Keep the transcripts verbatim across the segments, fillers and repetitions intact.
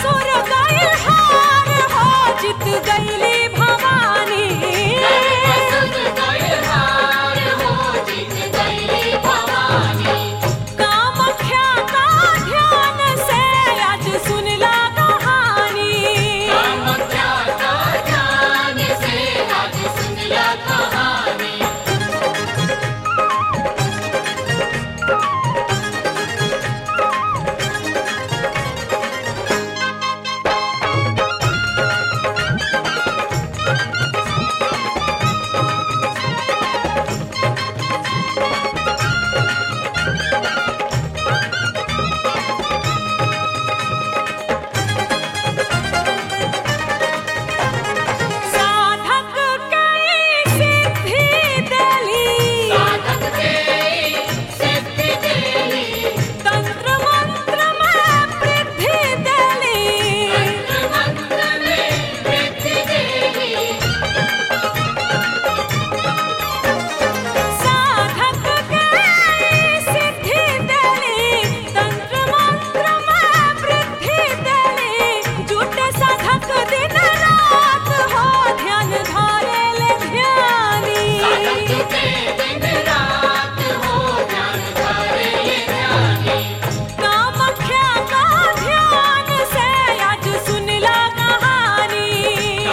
असुर गइल हार हो जीत गइली भवानी। असुर गइल हार हो जीत गइली भवानी। कामाख्या का ध्यान से आज सुनला कहानी। कामाख्या का ध्यान से आज सुनला कहानी। साधक कई सिद्धि देली। साधक के सिद्धि देली। तंत्र मंत्र में वृद्धि देली। तंत्र मंत्र में वृद्धि देली। साधक कई सिद्धि देली। तंत्र मंत्र में वृद्धि देली। जुटे साधक दिन रात हो ध्यान धारेले ध्यानी। साधक जुटे दिन रात हो ध्यान धारेले ध्यानी। कामाख्या का ध्यान से आज सुनला कहानी।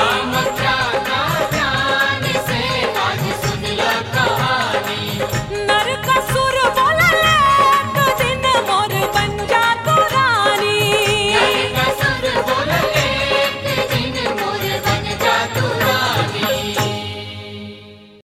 कामाख्या का ध्यान से आज सुनला कहानी। न